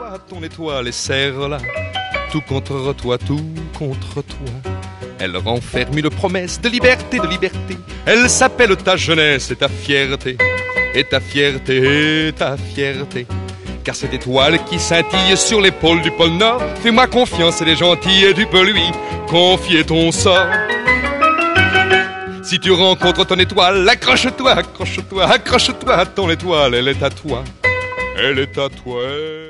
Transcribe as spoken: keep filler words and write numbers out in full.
toi, ton étoile et serre-la. Tout contre toi, tout contre toi. Elle renferme une promesse de liberté, de liberté. Elle s'appelle ta jeunesse et ta fierté. Et ta fierté, et ta fierté. Car cette étoile qui scintille sur l'épaule du pôle Nord, fais-moi confiance, elle est gentille et tu peux lui confier ton sort. Si tu rencontres ton étoile, accroche-toi, accroche-toi, accroche-toi à ton étoile, elle est à toi, elle est à toi.